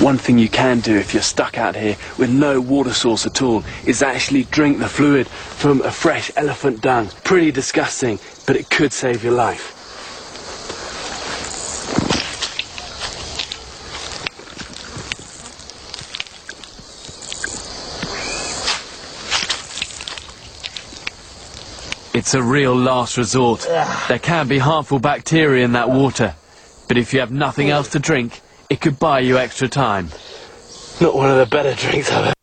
One thing you can do if you're stuck out here with no water source at all is actually drink the fluid from a fresh elephant dung. Pretty disgusting, but it could save your life. It's a real last resort. There can be harmful bacteria in that water, but if you have nothing else to drink, it could buy you extra time. Not one of the better drinks I've ever